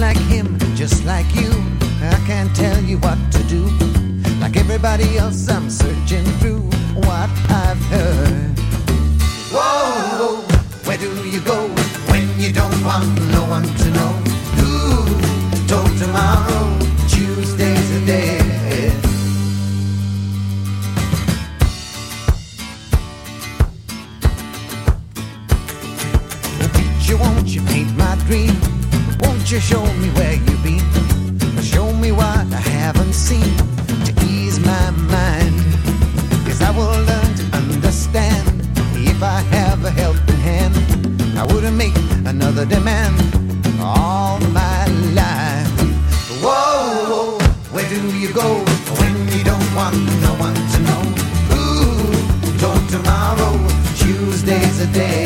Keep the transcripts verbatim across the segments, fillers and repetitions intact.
like him, just like you. I can't tell you what to do. Like everybody else, I'm searching through what I've heard. Whoa, where do you go when you don't want no one to know? Who told tomorrow? Tuesday's a day. Oh, Preacher, won't you paint my dream? Won't you show me where you've been? Show me what I haven't seen to ease my mind. Cause I will learn to understand. If I have a helping hand, I wouldn't make another demand all my life. Whoa, where do you go when you don't want no one to know? Who told tomorrow? Tuesday's a day.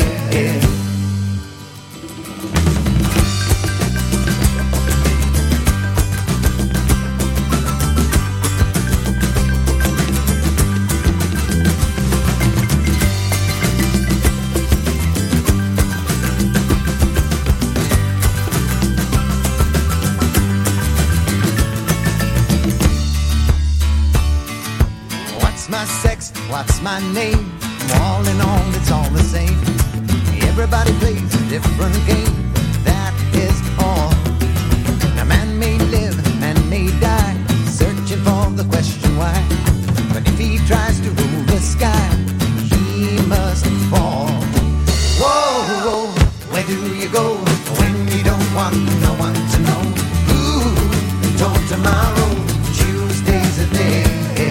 What's my name? All in all, it's all the same. Everybody plays a different game, that is all. Now man may live, man may die, searching for the question why. But if he tries to rule the sky, he must fall. Whoa, whoa, where do you go when you don't want no one to know? Who told tomorrow? Tuesday's a day.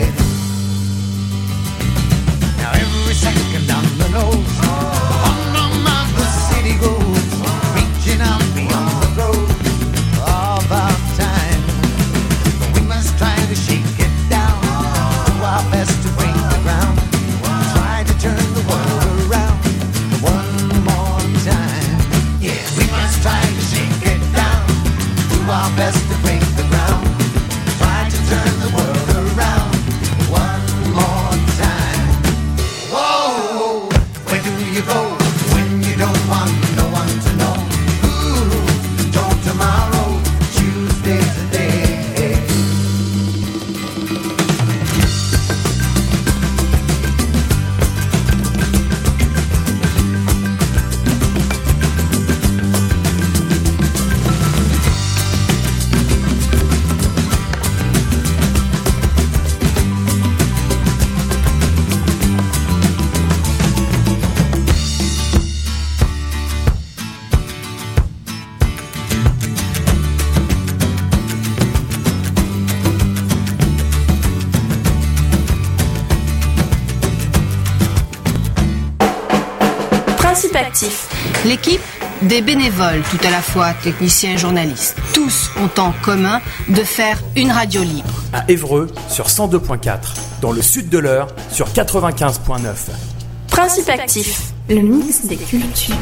Second on the nose, on and on the city goes, reaching out beyond the road of our time. But we must try to shake it down, do our best to break the ground, try to turn the world around one more time. Yeah, we must try to shake it down, do our best to break the ground, try to turn the world around one more time. Whoa, where do you go when you don't want no one to know? Who told tomorrow? Tuesday's a day. Principe actif. L'équipe, des bénévoles, tout à la fois techniciens et journalistes. Tous ont en commun de faire une radio libre. À Évreux, sur cent deux virgule quatre. Dans le sud de l'Eure, sur quatre-vingt-quinze virgule neuf. Principe actif. Le mix des cultures.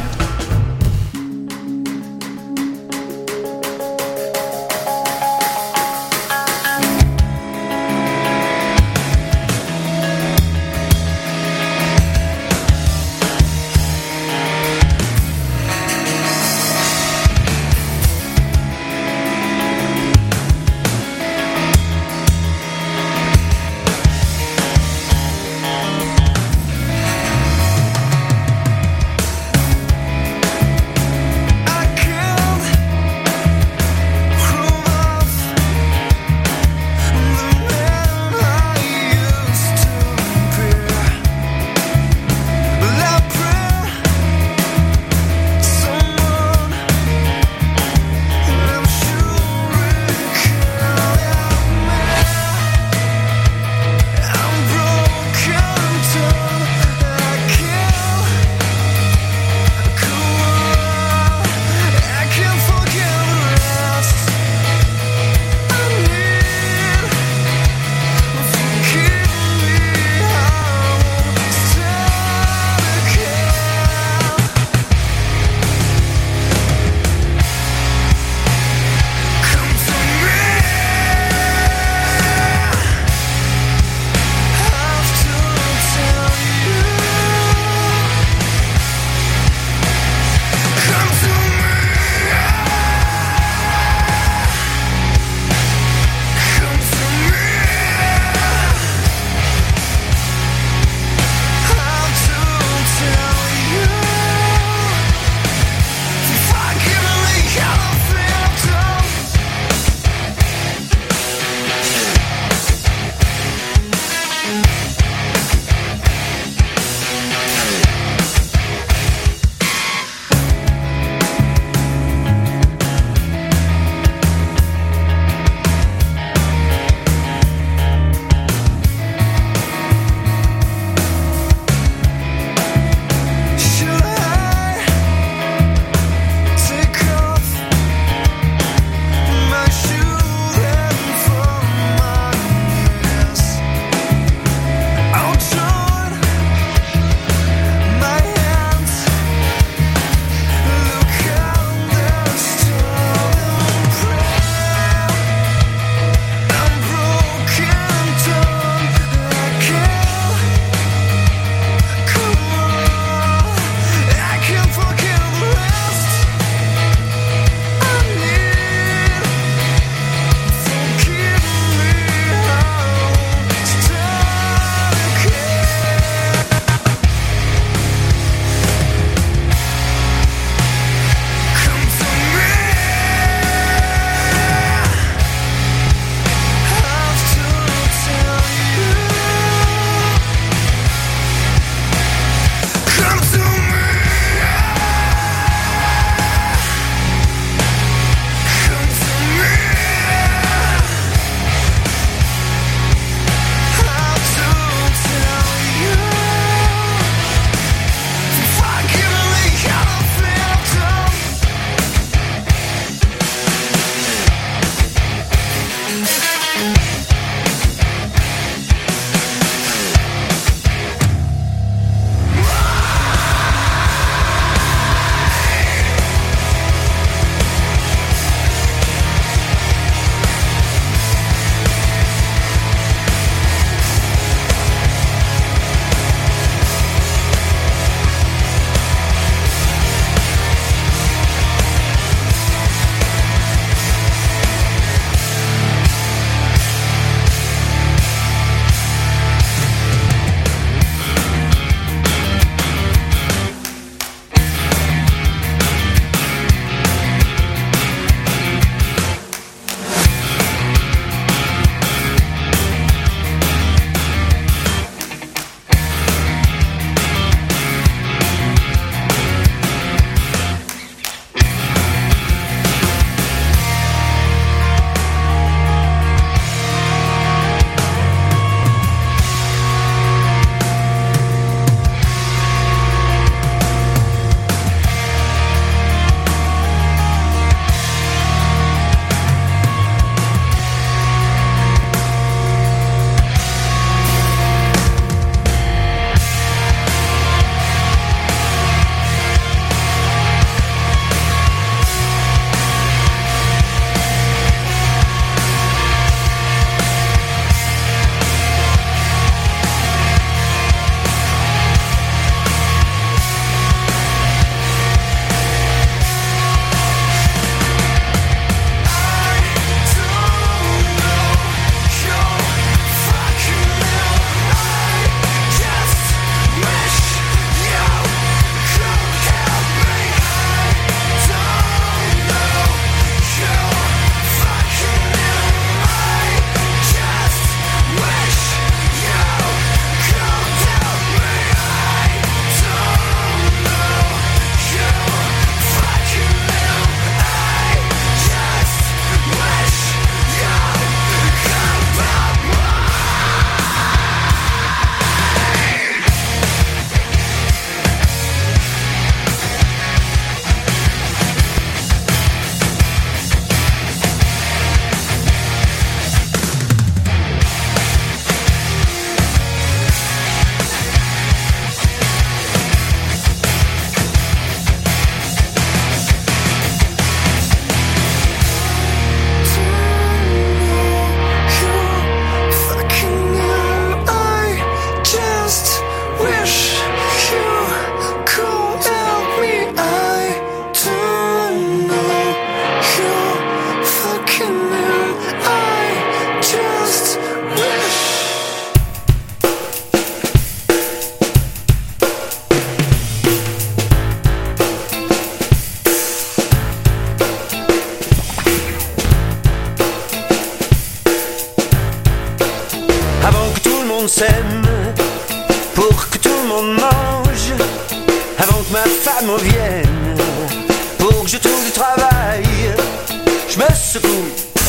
s'aime, pour que tout le monde mange, avant que ma femme revienne, pour que je trouve du travail, je me secoue.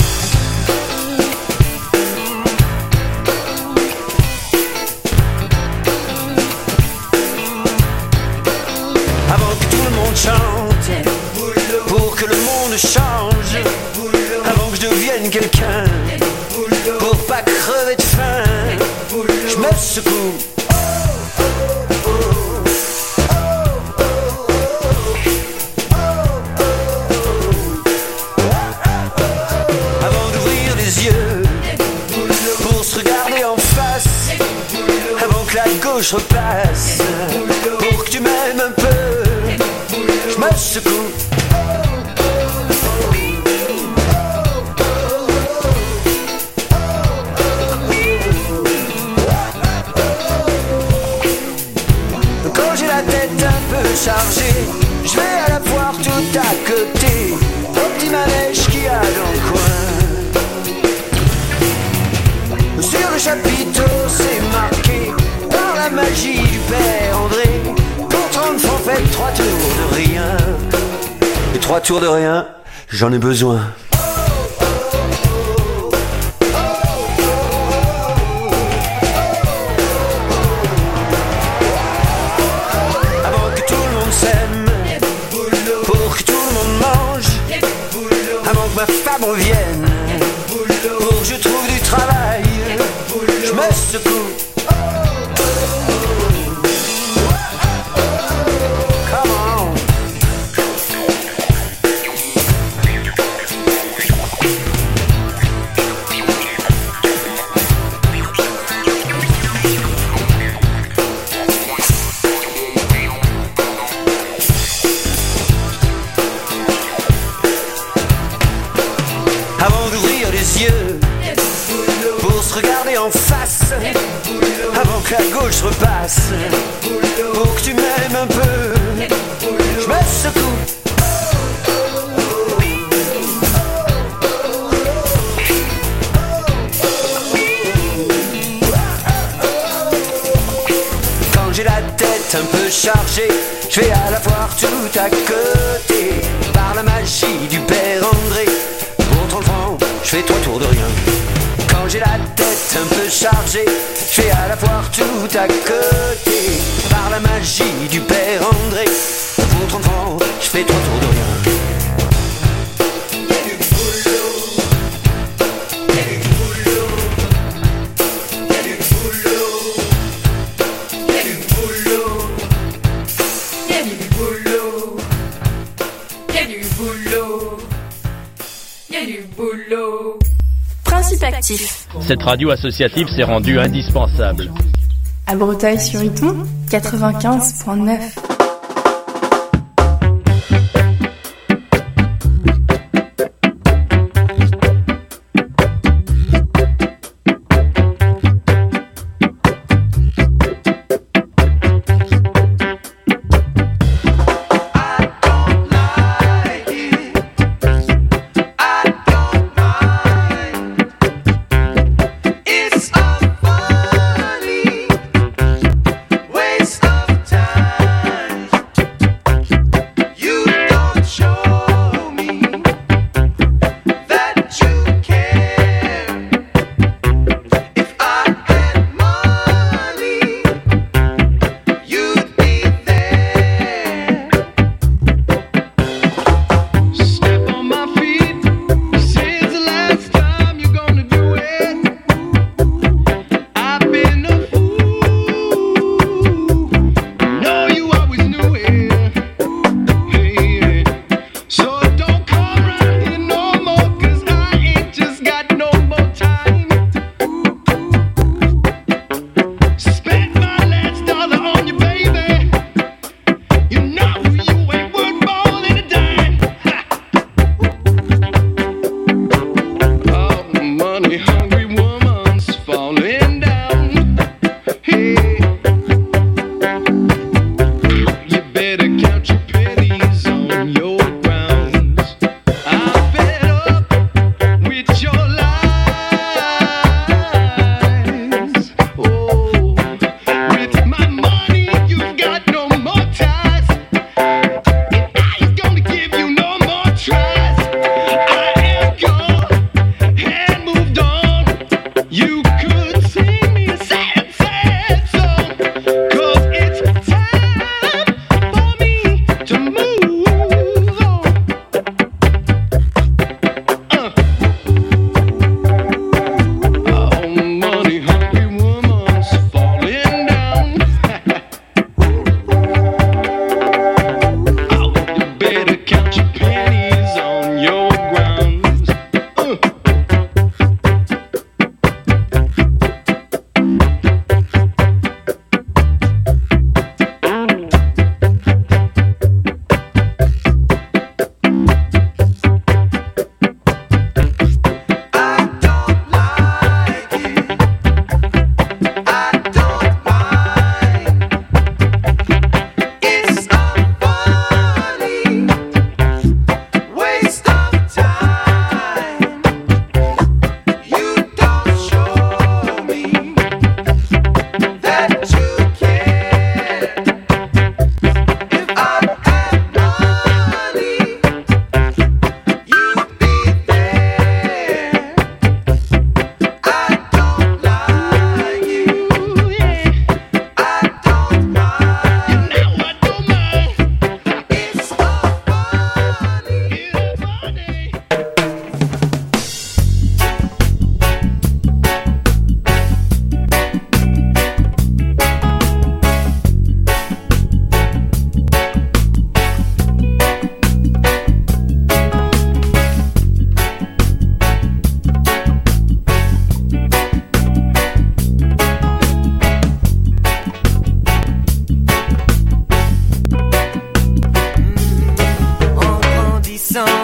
Avant que tout le monde chante, pour que le monde change, avant que je devienne quelqu'un, pour pas crever de faim, je me secoue. Avant d'ouvrir les yeux, pour se regarder en face, avant que la gauche repasse, pour que tu m'aimes un peu, je me secoue. Chargé, je vais à la foire tout à côté, au petit manège qu'il y a dans le coin. Sur le chapiteau c'est marqué, par la magie du père André, pour trente francs faites trois tours de rien. Et trois tours de rien, j'en ai besoin. Ma femme revienne, pour que je trouve du travail, je me secoue. Come on. Avant d'ouvrir les yeux, pour se regarder en face, avant que la gauche repasse, pour que tu m'aimes un peu, je me secoue. Quand j'ai la tête un peu chargée, je vais à la foire tout à côté, par la magie du père André. Je fais trois tours de rien. Quand j'ai la tête un peu chargée, je vais à la foire tout à côté, par la magie du père André. Pour trente francs, je fais trois tours de rien. Y'a du boulot, y'a du boulot, y'a du boulot, y'a du boulot, y'a du boulot, y'a du boulot. Il y a du boulot. Principe actif. Cette radio associative s'est rendue indispensable. À Breteuil-sur-Iton, quatre-vingt-quinze virgule neuf. Waste of time.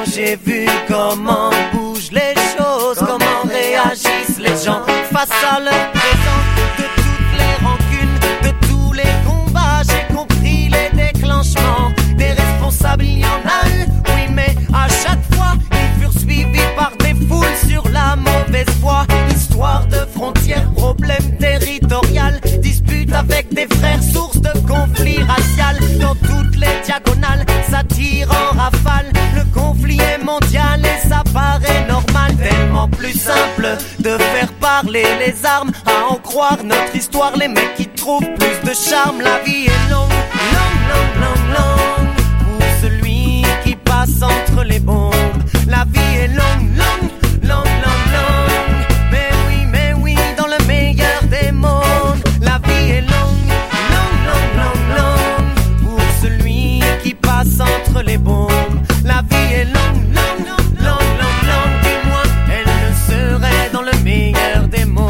j'ai vu comment bougent les choses, comment réagissent les gens face à leur présent. De toutes les rancunes, de tous les combats, j'ai compris les déclenchements. Des responsables, il y en a eu, oui, mais à chaque fois, ils furent suivis par des foules sur la mauvaise voie. Histoire de frontières, problème territorial, dispute avec des frères, source de conflits racial. Dans toutes les diagonales, ça tire en rafale. Le conflit est mondial et ça paraît normal. Tellement plus simple de faire parler les armes, à en croire notre histoire, les mecs qui trouvent plus de charme. La vie est longue, longue, longue, longue, longue, pour celui qui passe entre les bombes. La vie est longue, longue, longue, longue, longue, mais oui, mais oui, dans le meilleur des mondes. La vie est longue, longue, longue, longue, longue, pour celui qui passe entre les bombes. La vie est longue, longue, longue, longue, longue, du moins elle le serait dans le meilleur des mondes.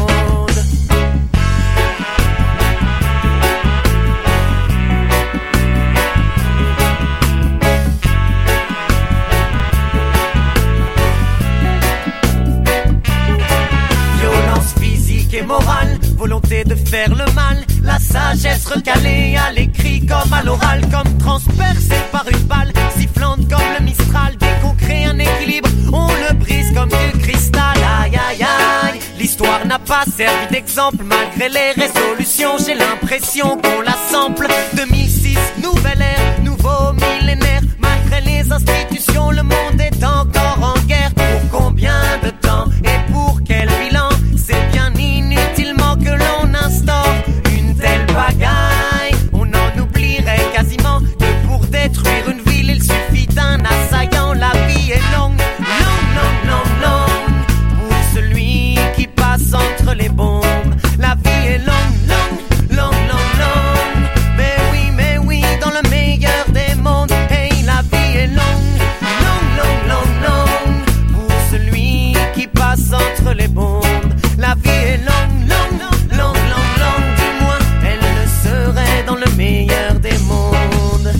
Violence physique et morale, volonté de faire le mal, la sagesse recalée à l'écrit comme à l'oral, comme transpercée par une balle, sifflante comme le Mistral. Dès qu'on crée un équilibre, on le brise comme du cristal. Aïe aïe aïe, l'histoire n'a pas servi d'exemple malgré les résolutions. J'ai l'impression qu'on la sample. deux mille six, nouvelle ère, nouveau millénaire. Malgré les institutions, le monde est encore en guerre. Pour combien de temps et pour quel bilan? C'est bien inutilement que l'on instaure une telle pagaille. On en oublierait quasiment que pour détruire une ville, il suffit d'un assaillant. La vie est longue, longue, longue, longue, longue, pour celui qui passe entre les bombes. La vie est longue, longue, longue, longue, longue, mais oui, mais oui, dans le meilleur des mondes. Hey, la vie est longue, longue, longue, longue, longue, pour celui qui passe entre les bombes. La vie est longue, longue, longue, longue, longue, du moins elle le serait dans le meilleur des mondes.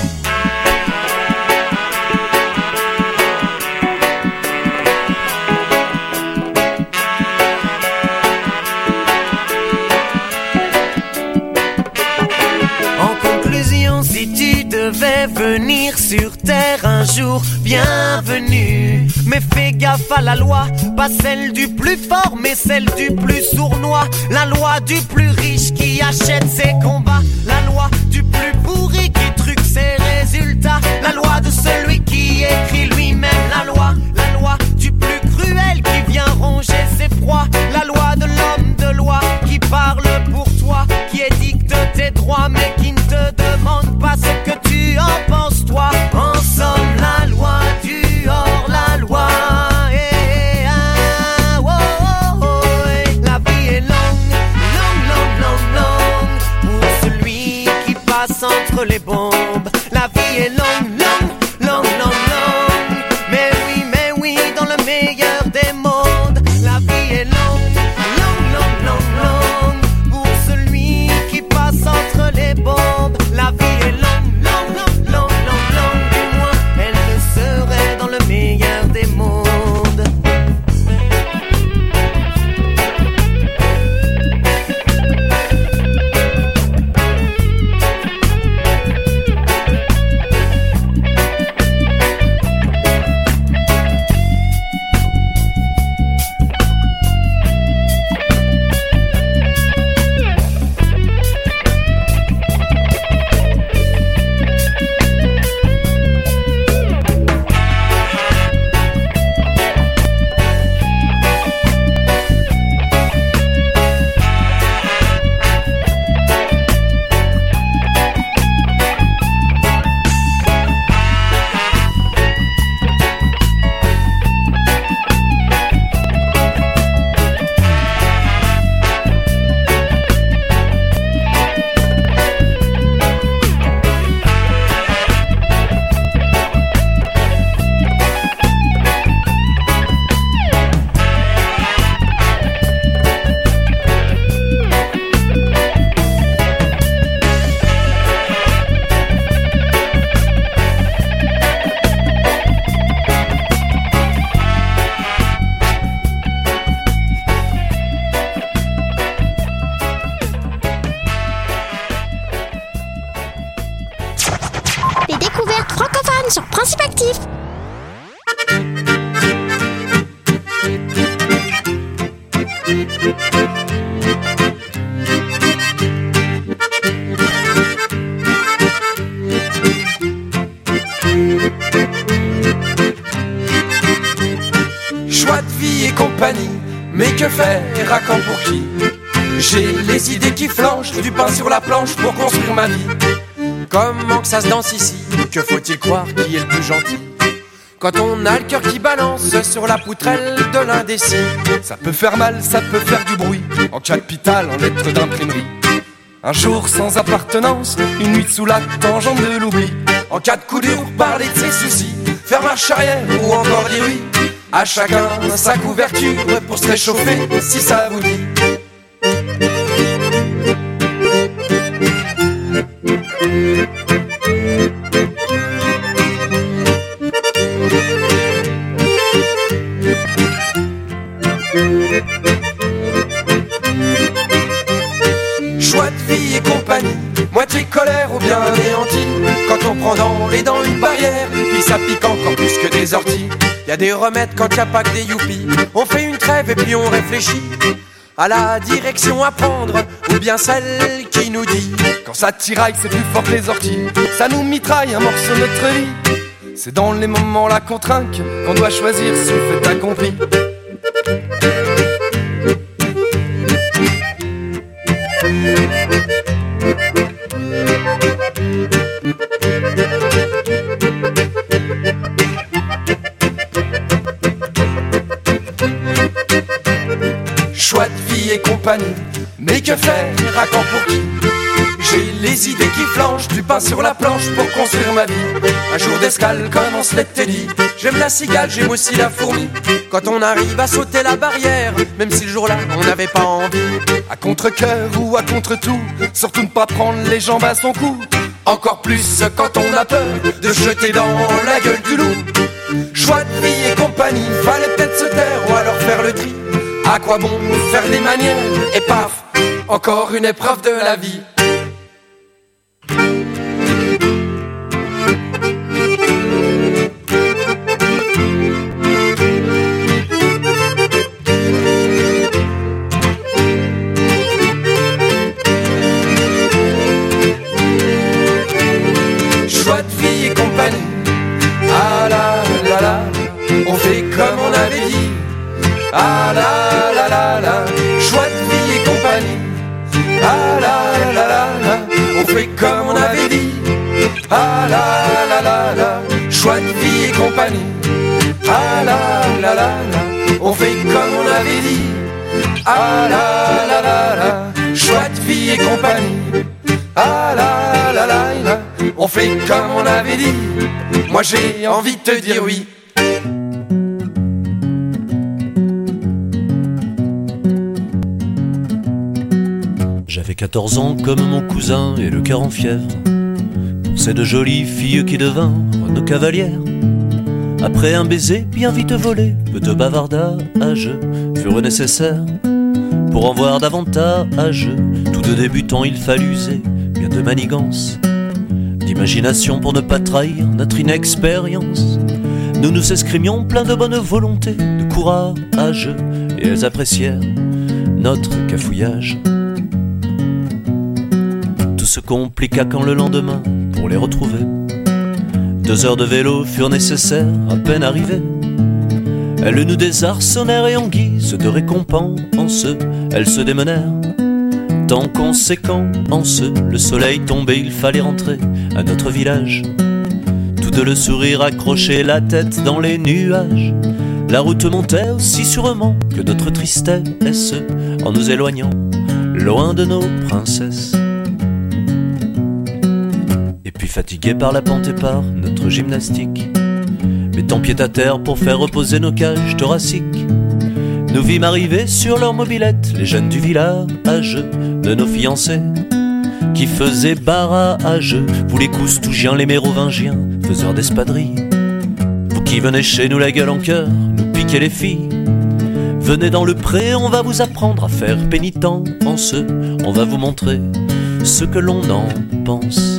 En conclusion, si tu devais venir sur terre un jour, bienvenue. Mais fais gaffe à la loi, pas celle du plus fort, mais celle du plus sournois. La loi du plus riche qui achète ses combats. La loi du plus pourri qui truque ses résultats. La loi de celui qui écrit lui-même la loi. La loi du plus cruel qui vient ronger ses proies. La loi de l'homme de loi qui parle pour toi, qui édicte tes droits mais qui ne te demande pas ce que tu en penses toi. En somme, la loi du hors-la-loi. Eh, ah, oh, oh, oh, eh. La vie est longue, longue, longue, longue, longue, pour celui qui passe entre les bombes. La vie est longue, longue, longue, longue, longue, mais Joie de vie et compagnie, mais que faire, à quand pour qui? J'ai les idées qui flanchent, du pain sur la planche pour construire ma vie. Comment que ça se danse ici? Que faut-il croire qui est le plus gentil? Quand on a le cœur qui balance sur la poutrelle de l'indécis, ça peut faire mal, ça peut faire du bruit, en capital, en lettres d'imprimerie. Un jour sans appartenance, une nuit sous la tangente de l'oubli. En cas de coup dur, parler de ses soucis, faire marche arrière ou encore dire oui. À chacun sa couverture pour se réchauffer si ça vous dit. Joie de vie et compagnie, moitié colère ou bien anéantie. Quand on prend dans les dents une barrière, puis ça pique encore plus que des orties. Y a des remèdes quand y a pas que des youpies. On fait une trêve et puis on réfléchit à la direction à prendre, ou bien celle qui nous dit quand ça tiraille c'est plus fort que les orties. Ça nous mitraille un morceau de notre vie. C'est dans les moments là qu'on trinque qu'on doit choisir ce fait accompli. Choix de vie et compagnie, mais que faire, à quand pour qui? J'ai les idées qui flanchent, du pain sur la planche pour construire ma vie. Un jour d'escale comme on se l'était dit. J'aime la cigale, j'aime aussi la fourmi. Quand on arrive à sauter la barrière, même si le jour-là on n'avait pas envie. À contre-cœur ou à contre-tout, surtout ne pas prendre les jambes à son cou. Encore plus quand on a peur de jeter dans la gueule du loup. Choix de vie et compagnie, fallait peut-être se taire ou alors faire le tri. À quoi bon faire des manières? Et paf, encore une épreuve de la vie. Choix de vie et compagnie, ah là là là, on fait comme on avait dit. Ah là là là là, choix de vie et compagnie. Ah là là là là, on fait comme on avait dit. Ah là là là là, choix de vie et compagnie. Ah là là là là, on fait comme on avait dit. Ah là là là là, choix de vie et compagnie. Ah là là là là, on fait comme on avait dit. Moi j'ai envie de te dire oui. J'avais quatorze ans comme mon cousin et le cœur en fièvre pour ces deux jolies filles qui devinrent nos cavalières. Après un baiser bien vite volé, peu de bavardages furent nécessaires pour en voir davantage. Tous deux débutants, il fallut user bien de manigance, d'imagination pour ne pas trahir notre inexpérience. Nous nous escrimions plein de bonne volonté, de courage, et elles apprécièrent notre cafouillage. Tout se compliqua quand le lendemain, pour les retrouver, deux heures de vélo furent nécessaires, à peine arrivées. Elles nous désarçonnèrent et en guise de récompense, elles se démenèrent. Tant conséquence, le soleil tombait, il fallait rentrer à notre village. Tous deux le sourire accroché, la tête dans les nuages. La route montait aussi sûrement que notre tristesse, en nous éloignant loin de nos princesses. Et puis fatigués par la pente et par notre gymnastique, mettant pied à terre pour faire reposer nos cages thoraciques, nous vîmes arriver sur leur mobilette les jeunes du village de nos fiancés qui faisaient barrage. Vous les coustougiens, les mérovingiens, faiseurs d'espadrilles, vous qui venez chez nous la gueule en cœur, nous piquer les filles. Venez dans le pré, on va vous apprendre à faire pénitence, on va vous montrer ce que l'on en pense.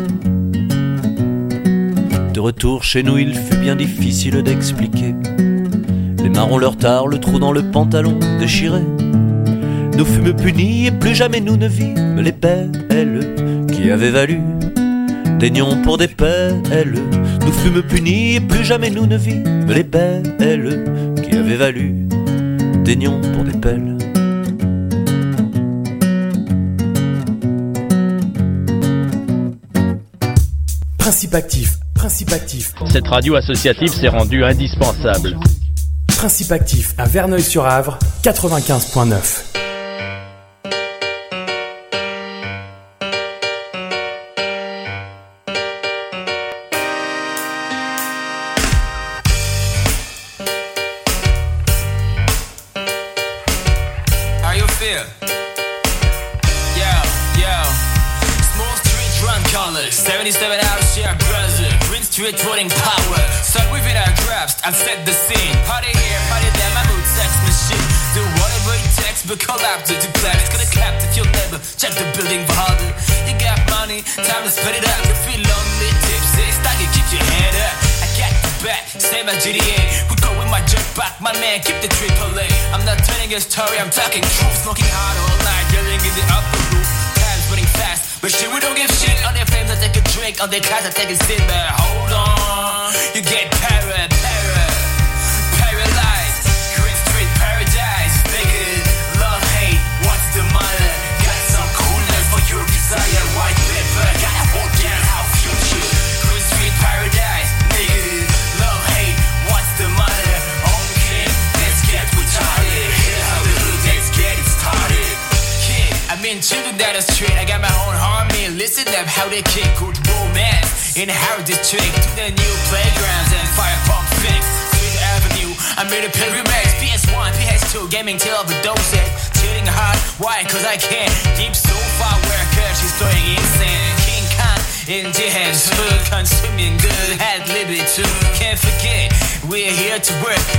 De retour chez nous, il fut bien difficile d'expliquer. Les marrons leur tard, le trou dans le pantalon déchiré. Nous fûmes punis et plus jamais nous ne vîmes les belles qui avaient valu des nions pour des pelles. Nous fûmes punis et plus jamais nous ne vîmes les belles qui avaient valu d'aignons pour des pelles. Principe actif, principe actif. Cette radio associative s'est rendue indispensable. Principe actif à Verneuil-sur-Avre, quatre-vingt-quinze virgule neuf. seventy-seven hours share brother, Green Street voting power. Start within our grasp and set the scene. Party here, party there, my mood sex machine. Do whatever it takes, but collapse it to clap. It's gonna clap if you'll never check the building for harder. You got money, time to spend it up. You feel lonely, tipsy, stuck, you keep your head up. I got the back, same as G T A. Would go with my jetpack, my man, keep the triple A. I'm not telling a story, I'm talking truth. Smoking hard all night, yelling in the upper roof. Time's running fast. But shit, we don't give shit. On their flames, I take a drink. On their cars, I take a sip. But hold on, you get para, para, paralyzed. Green Street paradise. Nigga, love, hate, what's the matter? Got some coolness for your desire. White paper, gotta hold down our future. Green Street paradise. Nigga, love, hate, what's the matter? Okay, let's get retarded. Hit how the hood, let's get it started. I'm in children down the street, I got my own army. Listen up how they kick good romance in Harrow District to the new playgrounds and fire pump fix. Street Avenue, I made a pilgrimage. P S one, P S two, gaming till overdose it. Chilling hard, why? Cause I can't. Deep sofa worker, she's going insane. King Khan in the head, consuming good, had liberty too. Can't forget, we're here to work.